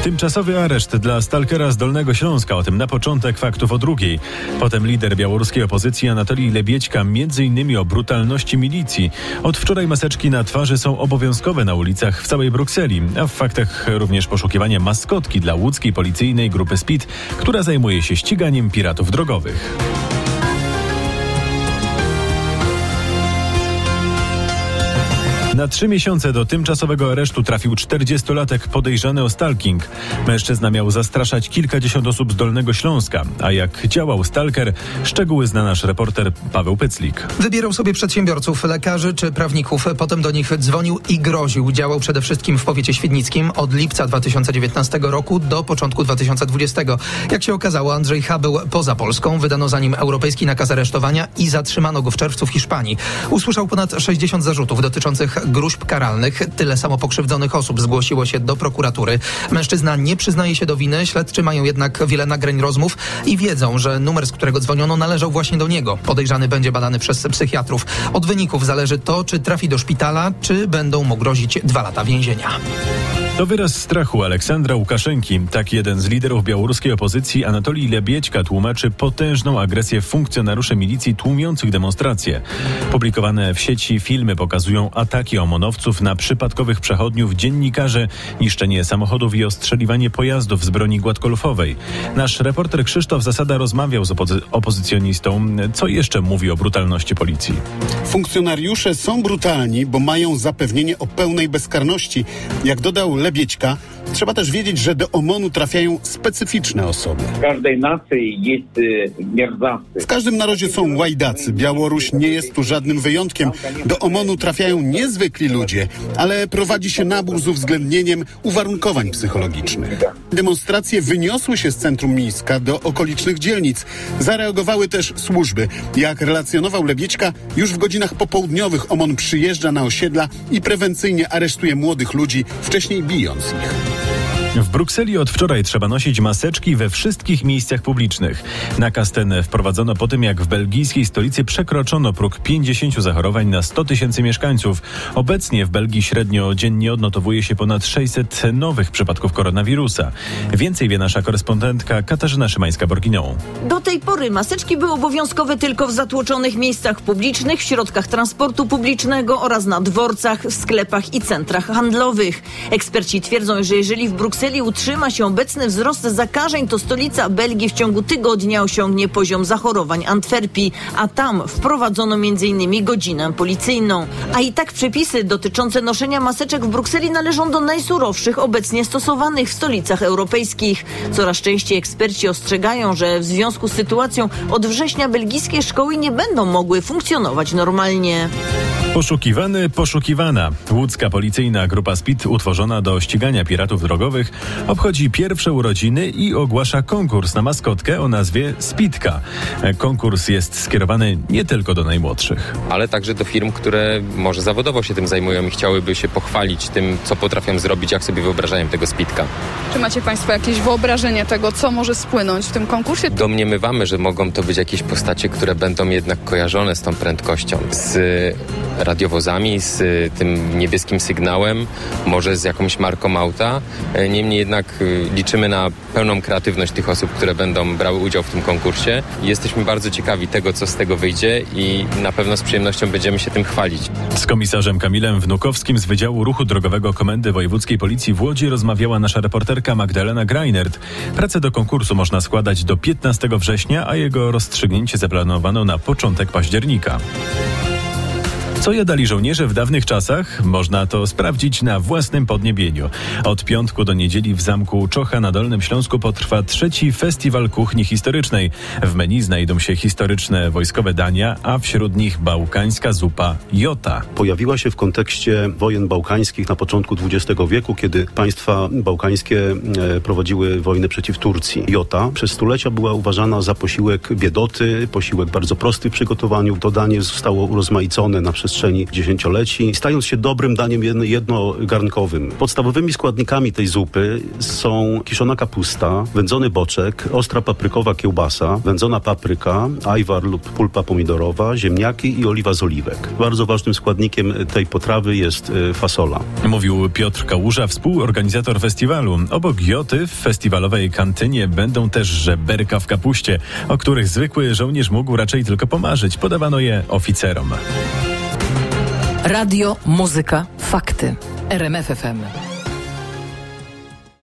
Tymczasowy areszt dla stalkera z Dolnego Śląska. O tym na początek faktów o drugiej. Potem lider białoruskiej opozycji Anatolij Lebiećka m.in. o brutalności milicji. Od wczoraj maseczki na twarzy są obowiązkowe na ulicach w całej Brukseli, a w faktach również poszukiwanie maskotki dla łódzkiej policyjnej grupy Speed, która zajmuje się ściganiem piratów drogowych. Na 3 miesiące do tymczasowego aresztu trafił 40-latek podejrzany o stalking. Mężczyzna miał zastraszać kilkadziesiąt osób z Dolnego Śląska. A jak działał stalker, szczegóły zna nasz reporter Paweł Pyclik. Wybierał sobie przedsiębiorców, lekarzy czy prawników. Potem do nich dzwonił i groził. Działał przede wszystkim w powiecie świdnickim od lipca 2019 roku do początku 2020. Jak się okazało, Andrzej H. był poza Polską. Wydano za nim europejski nakaz aresztowania i zatrzymano go w czerwcu w Hiszpanii. Usłyszał ponad 60 zarzutów dotyczących gruźb karalnych. Tyle samo pokrzywdzonych osób zgłosiło się do prokuratury. Mężczyzna nie przyznaje się do winy. Śledczy mają jednak wiele nagrań rozmów i wiedzą, że numer, z którego dzwoniono, należał właśnie do niego. Podejrzany będzie badany przez psychiatrów. Od wyników zależy to, czy trafi do szpitala, czy będą mu grozić 2 lata więzienia. To wyraz strachu Aleksandra Łukaszenki. Tak jeden z liderów białoruskiej opozycji, Anatolij Lebiećka, tłumaczy potężną agresję funkcjonariuszy milicji tłumiących demonstracje. Publikowane w sieci filmy pokazują ataki OMON-owców na przypadkowych przechodniów, dziennikarzy, niszczenie samochodów i ostrzeliwanie pojazdów z broni gładkolufowej. Nasz reporter Krzysztof Zasada rozmawiał z opozycjonistą. Co jeszcze mówi o brutalności policji? Funkcjonariusze są brutalni, bo mają zapewnienie o pełnej bezkarności. Jak dodał Lebiećka, trzeba też wiedzieć, że do OMON-u trafiają specyficzne osoby. W każdej nacji jest mierdacy. W każdym narodzie są łajdacy. Białoruś nie jest tu żadnym wyjątkiem. Do OMON-u trafiają niezwykli ludzie, ale prowadzi się nabór z uwzględnieniem uwarunkowań psychologicznych. Demonstracje wyniosły się z centrum Mińska do okolicznych dzielnic. Zareagowały też służby. Jak relacjonował Lebiećka, już w godzinach popołudniowych OMON przyjeżdża na osiedla i prewencyjnie aresztuje młodych ludzi, wcześniej bijąc ich. W Brukseli od wczoraj trzeba nosić maseczki we wszystkich miejscach publicznych. Nakaz ten wprowadzono po tym, jak w belgijskiej stolicy przekroczono próg 50 zachorowań na 100 tysięcy mieszkańców. Obecnie w Belgii średnio dziennie odnotowuje się ponad 600 nowych przypadków koronawirusa. Więcej wie nasza korespondentka Katarzyna Szymańska-Borginą. Do tej pory maseczki były obowiązkowe tylko w zatłoczonych miejscach publicznych, w środkach transportu publicznego oraz na dworcach, w sklepach i centrach handlowych. Eksperci twierdzą, że jeżeli w Brukseli utrzyma się obecny wzrost zakażeń, to stolica Belgii w ciągu tygodnia osiągnie poziom zachorowań Antwerpii, a tam wprowadzono m.in. godzinę policyjną. A i tak przepisy dotyczące noszenia maseczek w Brukseli należą do najsurowszych obecnie stosowanych w stolicach europejskich. Coraz częściej eksperci ostrzegają, że w związku z sytuacją od września belgijskie szkoły nie będą mogły funkcjonować normalnie. Poszukiwany, poszukiwana. Łódzka policyjna grupa Speed, utworzona do ścigania piratów drogowych, obchodzi pierwsze urodziny i ogłasza konkurs na maskotkę o nazwie Speedka. Konkurs jest skierowany nie tylko do najmłodszych, ale także do firm, które może zawodowo się tym zajmują i chciałyby się pochwalić tym, co potrafią zrobić, jak sobie wyobrażają tego Speedka. Czy macie Państwo jakieś wyobrażenie tego, co może spłynąć w tym konkursie? Domniemywamy, że mogą to być jakieś postacie, które będą jednak kojarzone z tą prędkością, z radiowozami, z tym niebieskim sygnałem, może z jakąś marką auta. Niemniej jednak liczymy na pełną kreatywność tych osób, które będą brały udział w tym konkursie. Jesteśmy bardzo ciekawi tego, co z tego wyjdzie i na pewno z przyjemnością będziemy się tym chwalić. Z komisarzem Kamilem Wnukowskim z Wydziału Ruchu Drogowego Komendy Wojewódzkiej Policji w Łodzi rozmawiała nasza reporterka Magdalena Greinert. Pracę do konkursu można składać do 15 września, a jego rozstrzygnięcie zaplanowano na początek października. Co jadali żołnierze w dawnych czasach? Można to sprawdzić na własnym podniebieniu. Od piątku do niedzieli w Zamku Czocha na Dolnym Śląsku potrwa 3. Festiwal Kuchni Historycznej. W menu znajdą się historyczne wojskowe dania, a wśród nich bałkańska zupa jota. Pojawiła się w kontekście wojen bałkańskich na początku XX wieku, kiedy państwa bałkańskie prowadziły wojnę przeciw Turcji. Jota przez stulecia była uważana za posiłek biedoty, posiłek bardzo prosty w przygotowaniu. To danie zostało urozmaicone na przestrzeni przestrzeni dziesięcioleci, stając się dobrym daniem jednogarnkowym. Podstawowymi składnikami tej zupy są kiszona kapusta, wędzony boczek, ostra paprykowa kiełbasa, wędzona papryka, ajwar lub pulpa pomidorowa, ziemniaki i oliwa z oliwek. Bardzo ważnym składnikiem tej potrawy jest fasola. Mówił Piotr Kałuża, współorganizator festiwalu. Obok joty w festiwalowej kantynie będą też żeberka w kapuście, o których zwykły żołnierz mógł raczej tylko pomarzyć. Podawano je oficerom. Radio, muzyka, fakty. RMF FM.